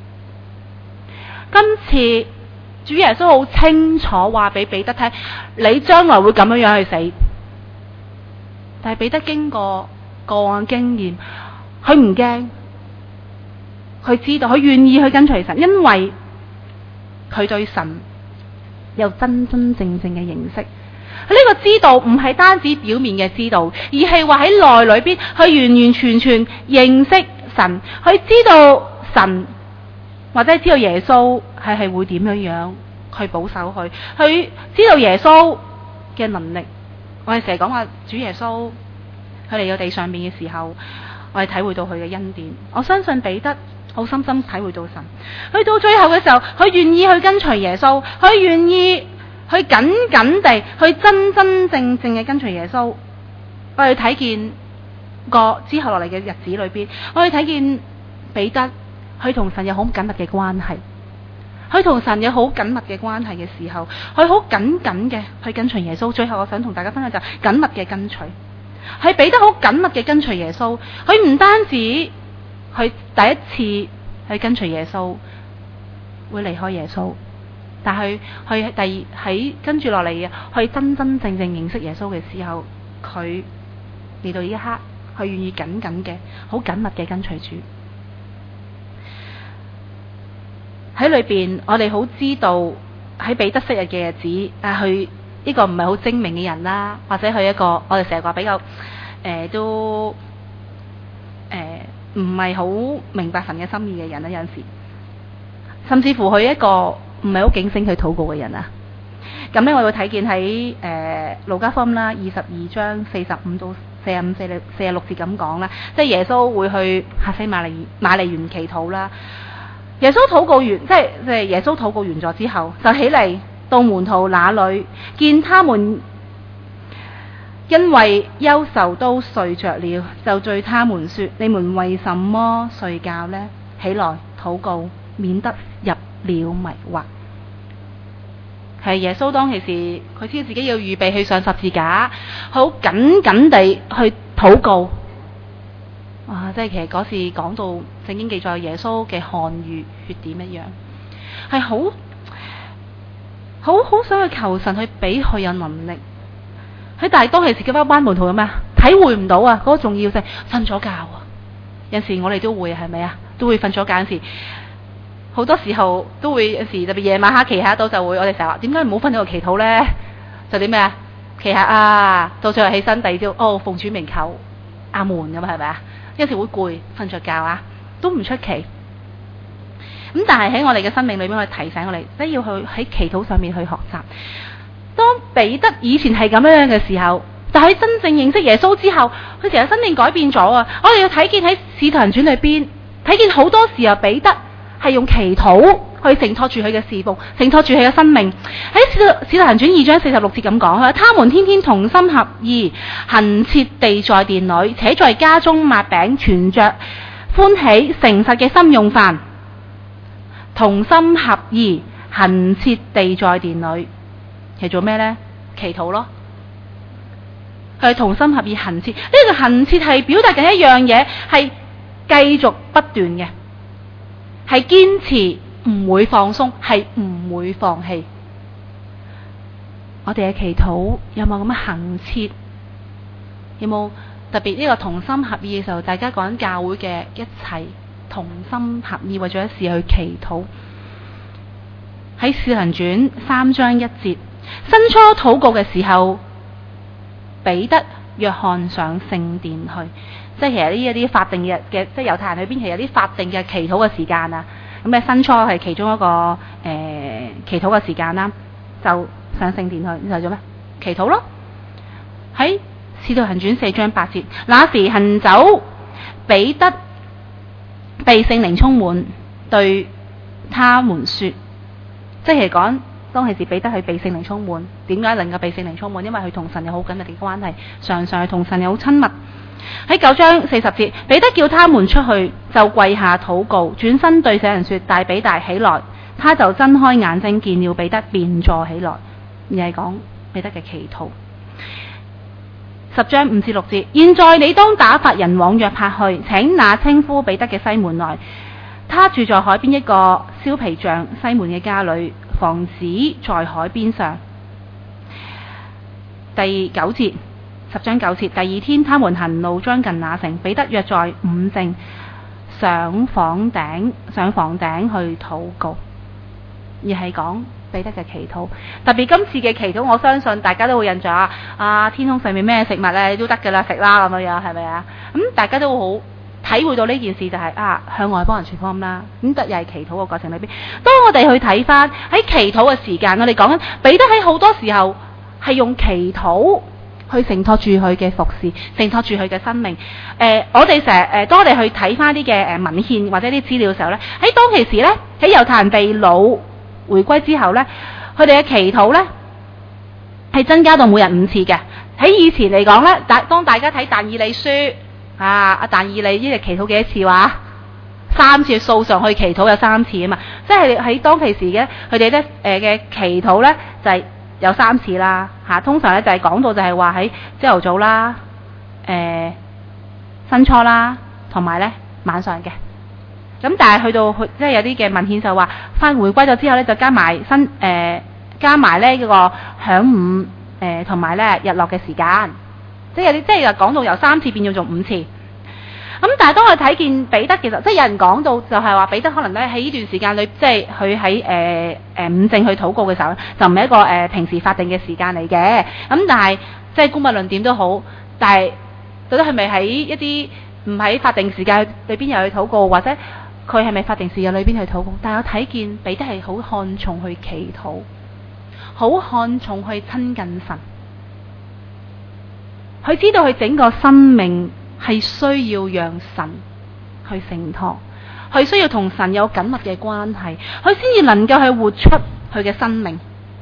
今次主耶穌好清楚話俾彼得聽，你將來會咁樣去死。但係彼得經過個案經驗，佢唔驚，佢知道，佢願意去跟隨神，因為佢對神有真正嘅認識。呢個知道唔係單止表面嘅知道，而係話喺內裏邊，佢完完全全認識神，佢知道神或者知道耶穌係會點樣去保守佢，去知道耶穌嘅能力。我哋成日講話主耶穌佢嚟到地上面嘅時候，我哋體會到佢嘅恩典。我相信彼得好深深體會到神。去到最後嘅時候，佢願意去跟隨耶穌，佢願意去緊緊地去真真正正嘅跟隨耶穌。我哋睇見個之後落嚟嘅日子裏邊，我哋睇見彼得佢同神有好緊密嘅關係。佢同神有好緊密嘅關係嘅時候，佢好緊緊嘅去跟隨耶穌。最後我想同大家分享就係緊密嘅跟隨，係彼得好緊密嘅跟隨耶穌。佢唔單止佢第一次去跟隨耶穌會離開耶穌，但係佢喺跟住落嚟嘅，去真真正正認識耶穌嘅時候，佢嚟到呢一刻，佢願意緊緊嘅好緊密嘅跟隨主。喺裏邊，我哋好知道喺彼得昔日嘅日子，佢呢個唔係好精明嘅人啦，或者佢一個我哋成日話比較都唔係好明白神嘅心意嘅人啦，有陣時甚至乎佢一個唔係好警醒去禱告嘅人啊。咁呢，我會睇見喺路加福音啦22章45到45、46節咁講啦，即係耶穌會去客西馬尼園祈禱啦。耶穌禱告完，即係耶穌禱告完咗之後，就起嚟到門徒那裏，見他們因為憂愁都睡着了，就對他們說：你們為什麼睡覺呢？起來禱告，免得入了迷惑。係耶穌當其時，佢知道自己要預備去上十字架，好緊緊地去禱告。哇！即係其實嗰時講到聖經記載耶穌嘅汗如血點一樣，係好想去求神去俾佢有能力。喺但係當其時嘅班門徒有咩啊？體會唔到啊嗰個重要性，瞓咗覺啊！有時我哋都會係咪啊？都會瞓咗覺，有時好多時候都會有時特別夜晚黑祈下到就會，我哋成日話點解唔好瞓喺度祈禱咧？就點咩啊？祈下啊，到最後起身第二朝奉主名求阿門咁係咪啊？有時會攰，瞓着覺啊，都唔出奇。咁但係喺我哋嘅生命裏面，去提醒我哋，即係要去喺祈禱上面去學習。當彼得以前係咁樣嘅時候，但係真正認識耶穌之後，佢成日生命改變咗啊！我哋要睇見喺使徒行傳裏邊，睇見好多時候彼得係用祈禱去承托住佢嘅侍奉，承托住佢嘅生命。喺使徒行傳2章46節咁講，佢話他們天天同心合意，恆切地在殿裏，且在家中擘餅，存着歡喜誠實嘅心用飯。同心合意，恆切地在殿裏，係做咩呢？祈禱咯。佢係同心合意恆切，呢個恆切係表達緊一樣嘢，係繼續不斷嘅，係堅持。唔會放鬆，係唔會放棄。我哋嘅祈禱有冇咁嘅恆切？有冇特別呢個同心合意嘅時候，大家講緊教會嘅一齊同心合意，為咗一事去祈禱。喺使徒行傳3章1節，新初禱告嘅時候，彼得、約翰上聖殿去，即係其實呢一啲法定嘅，即係猶太人裏邊其實有啲法定嘅祈禱嘅時間啊。咁嘅新初係其中一個祈禱嘅時間啦，就上聖殿去，然後做咩？祈禱咯。喺使徒行傳4章8節，那時行走，彼得被聖靈充滿，對他們說，即係講當其時彼得係被聖靈充滿，點解能夠被聖靈充滿？因為佢同神有好緊密嘅關係，常常係同神有好親密。喺9章40節，彼得叫他們出去，就跪下禱告，轉身對這人說：大比大起來！他就睜開眼睛，見了彼得，便坐起來。而係講彼得嘅祈禱。10章5至6節，現在你當打發人往約帕去，請那稱呼彼得嘅西門來，他住在海邊一個燒皮匠西門嘅家裏，房子在海邊上。第9節。10章9節，第二天他們行路將近那城，彼得約在午正上房頂去禱告，而係講彼得嘅祈禱。特別今次嘅祈禱，我相信大家都會印象啊！天空上面咩食物咧，你都得㗎啦，食啦咁樣，係咪啊？咁大家都好體會到呢件事就係、向外幫人傳福音啦。咁又係祈禱嘅過程裏邊，當我哋去睇翻喺祈禱嘅時間，我哋講緊彼得喺好多時候係用祈禱去承托住佢嘅服侍，承托住佢嘅生命。我哋成日當我哋去睇翻啲嘅文獻或者啲資料嘅時候咧，喺當其時咧，喺猶太人被擄回歸之後咧，佢哋嘅祈禱咧係增加到每日5次嘅。喺以前嚟講咧，當大家睇但以理書阿但以理一日祈禱幾多次話？3次，數上去祈禱有3次啊嘛，即係喺當其時嘅佢哋咧嘅祈禱咧就係、有3次啦通常咧就係講到就係話喺朝頭早啦、申初啦，同埋咧晚上嘅。咁但係去到即係有啲嘅文獻就話翻回歸咗之後咧，就加埋加埋咧嗰個晌午同埋咧日落嘅時間，即係有啲即係講到由3次變咗做5次。咁但係當我睇見彼得，其實即係有人講到就係話彼得可能咧喺呢段時間裏，即係佢喺午正去禱告嘅時候，就唔係一個平時法定嘅時間嚟嘅。咁但係即係姑勿論點都好，但係到底係咪喺一啲唔喺法定時間裏邊又去禱告，或者佢係咪法定時間裏邊去禱告？但係我睇見彼得係好看重去祈禱，好看重去親近神。佢知道佢整個生命係需要讓神去承托，佢需要同神有緊密嘅關係，佢先至能夠去活出佢嘅生命。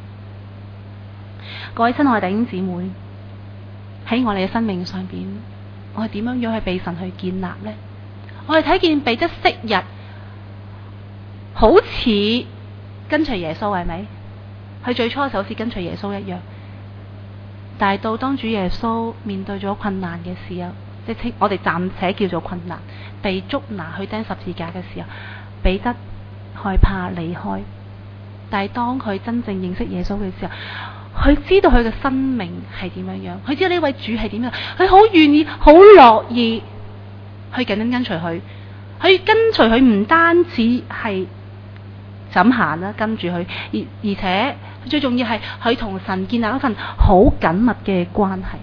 各位親愛弟兄姊妹，喺我哋嘅生命上邊，我係點樣去被神去建立呢？我哋睇見彼得昔日好似跟隨耶穌，係咪？佢最初嘅時候似跟隨耶穌一樣，但係到當主耶穌面對咗困難嘅時候，即係我哋暫且叫做困難，被捉拿去釘十字架嘅時候，彼得害怕離開。但係當佢真正認識耶穌嘅時候，佢知道佢嘅生命係點樣樣，佢知道呢位主係點樣，佢好願意、好樂意去緊緊跟隨佢。佢跟隨佢唔單止係怎行啦，跟住佢，而且最重要係佢同神建立一份好緊密嘅關係。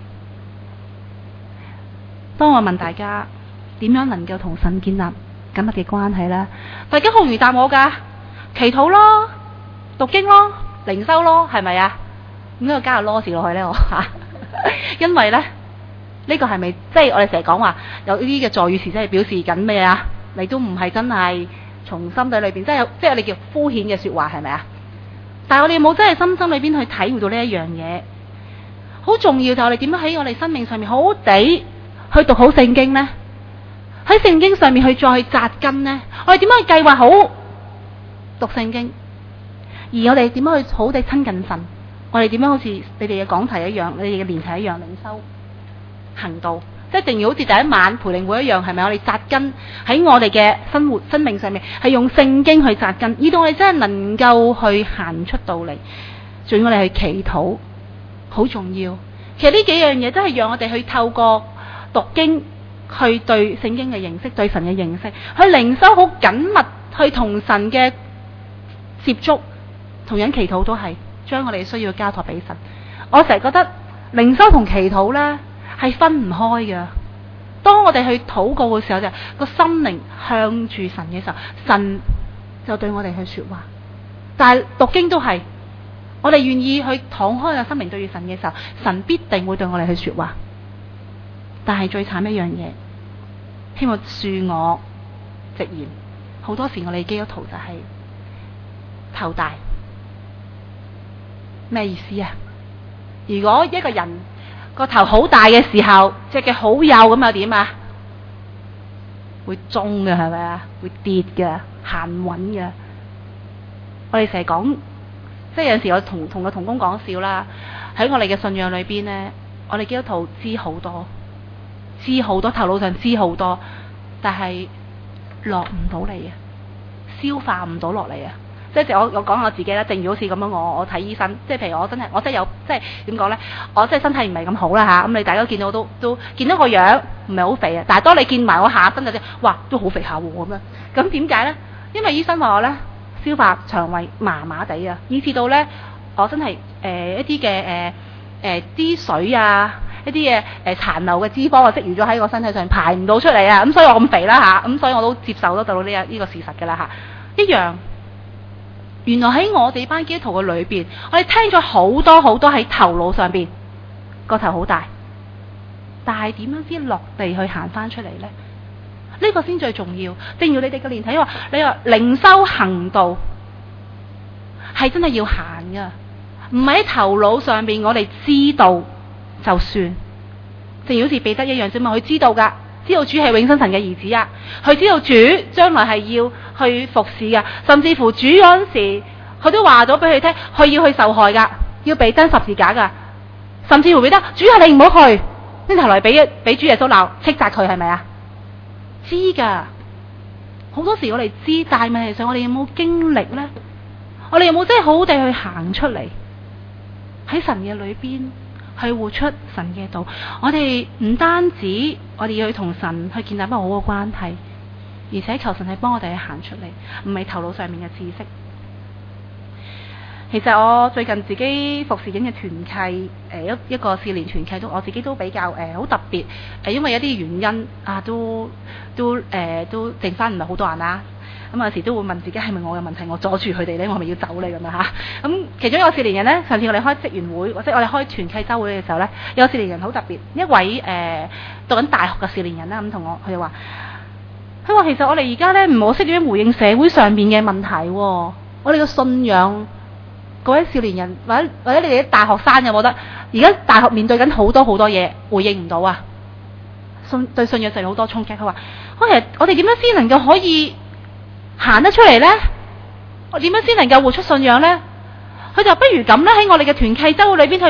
當我問大家點樣能夠同神建立緊密嘅關係呢？大家好容易答我噶，祈禱咯，讀經咯，靈修咯，係咪啊？咁呢個加個囉字落去呢？我因為呢，呢個係咪即係我哋成日講話有呢啲嘅助語詞，即係表示緊咩啊？你都唔係真係從心底裏邊，即係我哋叫敷衍嘅說話，係咪啊？但係我哋冇真係心裏邊去體會到呢一樣嘢，好重要就係我哋點樣喺我哋生命上面好好地去讀好聖經呢？喺聖經上面去再去紮根呢？我哋點樣去計劃好讀聖經？而我哋點樣去好地親近神？我哋點樣好似你哋嘅講題一樣，你哋嘅年題一樣，靈修行道，即係正如好似第一晚培靈會一樣，係咪？我哋紮根喺我哋嘅生命上面，係用聖經去紮根，以到我哋真係能夠去行出到嚟。仲要我哋去祈禱，好重要。其實呢幾樣嘢都係讓我哋去透過讀經去對聖經嘅認識，對神嘅認識，去靈修好緊密，去同神嘅接觸，同樣祈禱都係將我哋需要交託俾神。我成日覺得靈修同祈禱呢係分唔開嘅。當我哋去禱告嘅時候，就個心靈向住神嘅時候，神就對我哋去說話。但係讀經都係，我哋願意去敞開個心靈對住神嘅時候，神必定會對我哋去說話。但係最慘一樣嘢，希望恕我直言，好多時我哋基督徒就係頭大。咩意思啊？如果一個人個頭好大嘅時候，隻腳好幼咁又點啊？會中嘅，係咪啊？會跌嘅，行穩嘅。我哋成日講，即係有陣時我同個同工講笑啦。喺我哋嘅信仰裏邊呢，我哋基督徒知好多，頭腦上知好多，但係落唔到嚟啊，消化唔到落嚟啊。即係我講我自己啦，正如好似咁樣，我睇醫生，即係譬如我真係有，即係點講呢？我即係身體唔係咁好啦嚇。咁你大家見到都見到個樣唔係好肥啊，但係當你見埋我下身就知，哇，都好肥下喎咁樣。咁點解呢？因為醫生話我呢，消化腸胃麻麻地啊，以至到呢，我真係一啲嘅啲水啊， 一啲嘅殘留嘅脂肪啊積餘咗喺我身體上排唔到出嚟啊，咁所以我咁肥啦嚇，咁所以我都接受得到呢個事實㗎啦嚇，一樣。原來喺我哋班基督徒嘅裏邊，我哋聽咗好多好多喺頭腦上邊，個頭好大，但係點樣先落地去行翻出嚟呢？呢個先最重要。正如你哋嘅連體話，你話靈修行道係真係要行噶，唔係喺頭腦上邊我哋知道就算。正如好似彼得一樣啫嘛，佢知道噶。知道主係永生神嘅兒子啊，佢知道主將來係要去服侍噶，甚至乎主嗰陣時，佢都話咗俾佢聽，佢要去受害噶，要被釘十字架噶，甚至乎彼得，主係你唔好去，呢頭來俾主耶穌鬧斥責佢係咪啊？知噶，好多時我哋知，但係問題上我哋有冇經歷呢？我哋有冇真係好好地去行出嚟喺神嘅裏邊？去活出神嘅道，我哋唔單止我哋要去同神去建立一個好嘅關係，而且求神係幫我哋去行出嚟，唔係頭腦上面嘅知識。其實我最近自己服侍緊嘅團契，一個少年團契我自己都比較好特別，因為一啲原因啊，都剩翻唔係好多人啦。咁有時都會問自己係咪我嘅問題，我阻住佢哋咧，我係咪要走你咁啊嚇？咁其中一個少年人咧，上次我哋開職員會或者我哋開團契週會嘅時候咧，有個少年人好特別，一位讀緊大學嘅少年人啦，咁同佢就話，佢話其實我哋而家咧唔好識點樣回應社會上面嘅問題喎，我哋嘅信仰，各位少年人或者你哋啲大學生有冇得？而家大學面對緊好多好多嘢，回應唔到啊，對信仰上有好多衝擊。佢話，其實我哋點樣先能夠可以行得出嚟呢？我點樣先能夠活出信仰呢？佢就不如咁啦，喺我哋嘅團契週會裏邊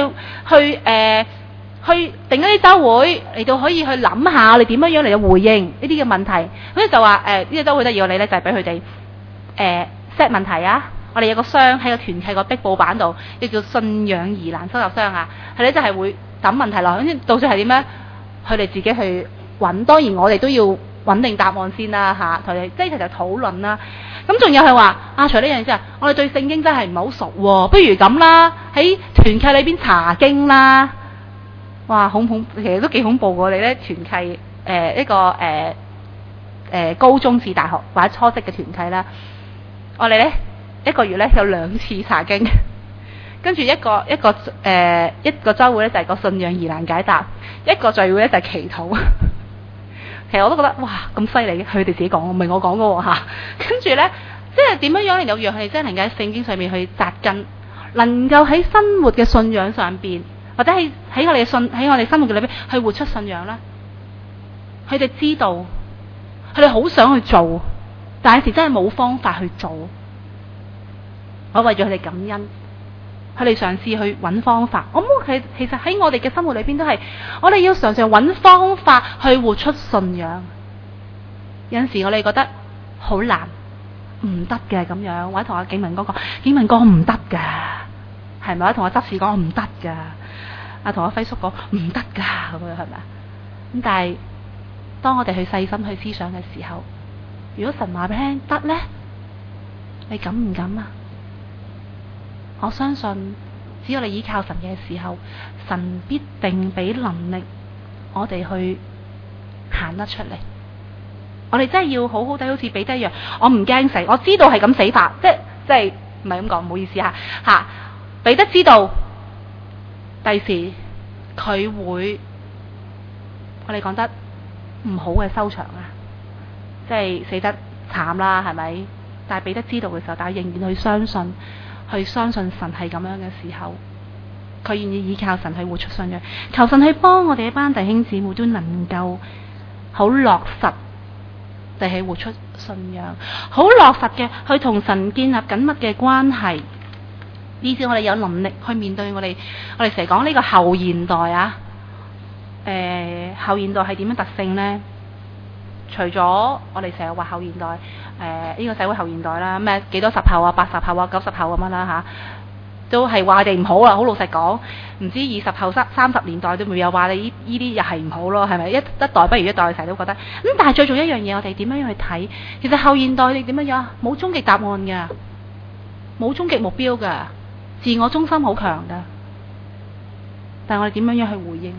去定一啲週會嚟到可以去諗下我哋點樣嚟到回應呢啲嘅問題。咁就話呢個週會得意我哋咧就係俾佢哋set 問題啊！我哋有個箱喺個團契個壁布板度，叫信仰疑難收集箱啊。佢咧就係會抌問題落去，到時係點咧？佢哋自己去揾。當然我哋都要穩定答案先啦嚇，同你即係就討論啦。咁仲有係話除呢樣之外，我哋對聖經真係唔係好熟喎，不如咁啦，喺團契裏邊查經啦。哇，恐怖，其實都幾恐怖喎！我哋咧團契一個高中至大學或者初職嘅團契啦，我哋咧一個月咧有2次查經，跟住一個週會咧就係個信仰疑難解答，一個聚會咧就係祈禱。其實我都覺得哇咁犀利嘅，佢哋自己講，唔係我講嘅喎嚇。跟住咧，即係點樣樣嚟到讓佢哋真係能夠喺聖經上面去扎根，能夠喺生活嘅信仰上邊，或者喺我哋生活嘅裏邊去活出信仰啦。佢哋知道，佢哋好想去做，但係有時真係冇方法去做。我為咗佢哋感恩。佢哋嘗試去揾方法，其實喺我哋嘅生活裏邊都係，我哋要常常揾方法去活出信仰。有陣時我哋覺得好難，唔得嘅咁樣，或者同阿景文哥講，景文哥唔得㗎，係咪？同阿執事講唔得㗎，同阿輝叔講唔得㗎，咁樣係咪啊？咁但係當我哋去細心去思想嘅時候，如果神話俾你聽得呢，你敢唔敢啊？我相信，只要你依靠神嘅時候，神必定俾能力我哋去行得出嚟。我哋真係要好好地，好似彼得一樣，我唔驚死，我知道係咁死法，即係唔係咁講，唔好意思嚇。彼得知道第時佢會，我哋講得唔好嘅收場啊，即係死得慘啦，係咪？但係彼得知道嘅時候，但係仍然去相信。去相信神係咁樣嘅時候，佢願意依靠神去活出信仰，求神去幫我哋一班弟兄姊妹都能夠好落實地去活出信仰，好落實嘅去同神建立緊密嘅關係，以至我哋有能力去面對我哋成日講呢個後現代啊。後現代係點樣特性呢？除咗我哋成日話後現代，呢個社會後現代啦，咩幾多10後啊、80後啊、90後咁樣啦嚇，都係話你哋唔好啦。好老實講，唔知20後、30年代都會有話你呢啲又係唔好咯，係咪？一代不如一代，成日都覺得。咁但係最重要一樣嘢，我哋點樣去睇？其實後現代你點樣？冇終極答案㗎，冇終極目標㗎，自我中心好強㗎。但係我哋點樣去回應呢？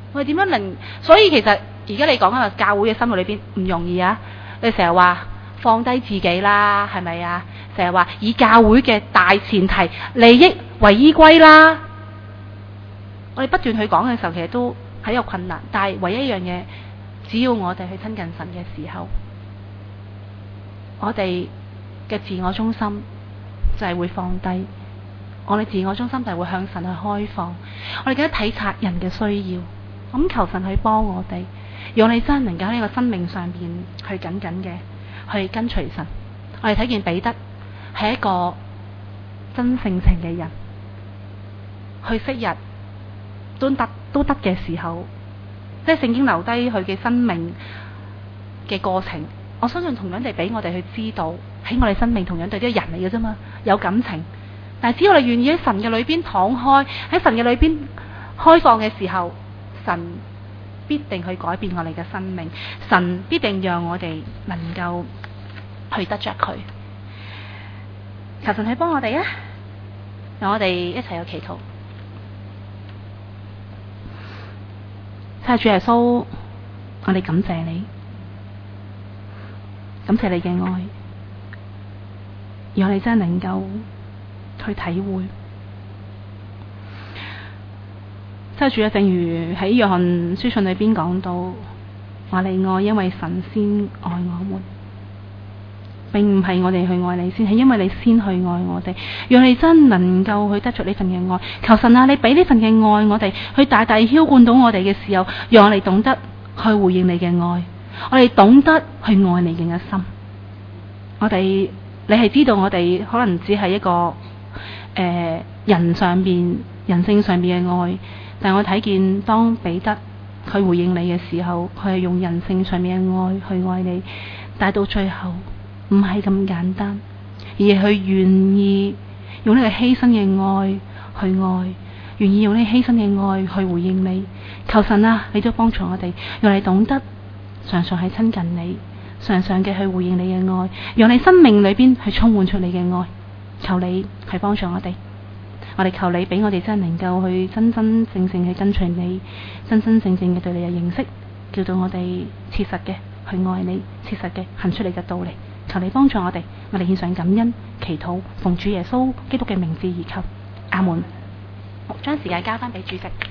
我哋點樣令？所以其實而家你講緊教會嘅生活裏邊唔容易啊！你成日話放低自己啦，係咪啊？成日話以教會嘅大前提利益為依歸啦。我哋不斷去講嘅時候，其實都係有困難。但係唯一一樣嘢，只要我哋去親近神嘅時候，我哋嘅自我中心就係會放低，我哋自我中心就係會向神去開放。我哋記得體察人嘅需要，咁求神去幫我哋，讓你真係能夠喺呢個生命上邊去緊緊嘅去跟隨神。我哋睇見彼得係一個真性情嘅人，去昔日都得嘅時候，即係聖經留低佢嘅生命嘅過程。我相信同樣地俾我哋去知道，喺我哋生命同樣對啲人嚟嘅啫嘛，有感情。但係只要我哋願意喺神嘅裏邊敞開，喺神嘅裏邊開放嘅時候，神必定去改變我哋嘅生命，神必定讓我哋能夠去得着佢。求神去幫我哋啊！讓我哋一齊去祈禱。親愛主耶穌，我哋感謝你，感謝你嘅愛，讓你真係能夠去體會。親愛主啊，正如喺約翰書信裏邊講到，話你愛，因為神先愛我們，並唔係我哋去愛你先，係因為你先去愛我哋，讓你真能夠去得着呢份嘅愛。求神啊，你俾呢份嘅愛我哋，去大大澆灌到我哋嘅時候，讓我哋懂得去回應你嘅愛，我哋懂得去愛你嘅一心。我哋你係知道我哋可能只係一個人上邊人性上邊嘅愛，但我睇見當彼得去回應你嘅時候，佢係用人性上面嘅愛去愛你，但係到最後唔係咁簡單，而係佢願意用呢個犧牲嘅愛去愛，願意用呢個犧牲嘅愛去回應你。求神啊，你都幫助我哋，讓你懂得常常係親近你，常常嘅去回應你嘅愛，讓你生命裏邊去充滿出你嘅愛。求你去幫助我哋，我哋求你俾我哋真係能夠去真真正正去跟隨你，真真正正嘅對你嘅認識，叫到我哋切實嘅去愛你，切實嘅行出你嘅道理。求你幫助我哋，我哋獻上感恩祈禱，奉主耶穌基督嘅名字而求，阿門。將時間交翻俾主席。